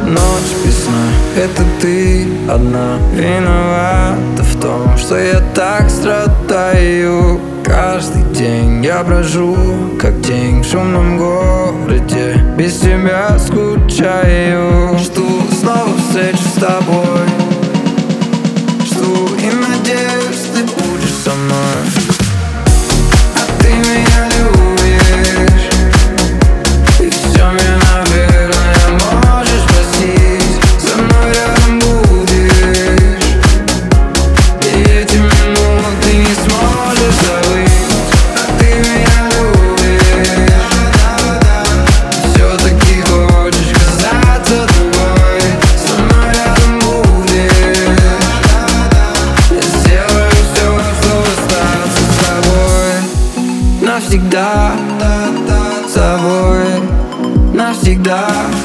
Ночь, весна, это ты одна виновата в том, что я так страдаю. Каждый день я брожу, как тень в шумном городе, без тебя скучаю. Жду снова встречи с тобой, жду и надеюсь, ты будешь со мной. А ты меня любишь, и все мне, наверное, можешь простить. Со мной рядом будешь, и эти минуты не сможешь забыть. А ты меня любишь, все-таки хочешь казаться другой. Со мной рядом будешь, я сделаю все, чтобы остаться с тобой. Навсегда с тобой, навсегда.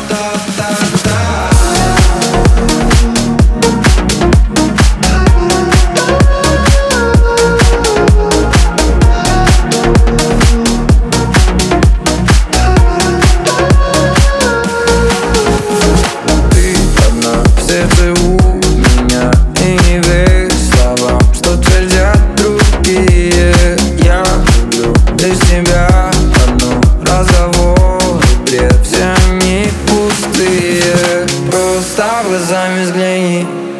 Ты одна в сердце у меня, и не верь словам, что твердят другие. Я люблю лишь тебя одну, разговоры бред, все они пустые. Просто глазами взгляни,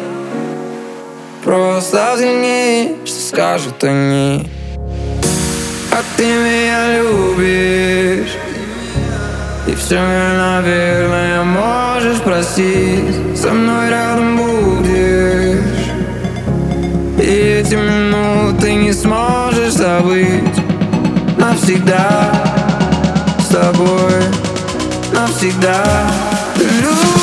просто взгляни, что скажут они. А ты меня любишь, и все мне, наверное, можешь простить. Со мной рядом будешь, и эти минуты не сможешь забыть. Навсегда с тобой, навсегда. Ты любишь.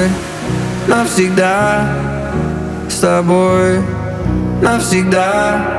Навсегда с тобой, навсегда.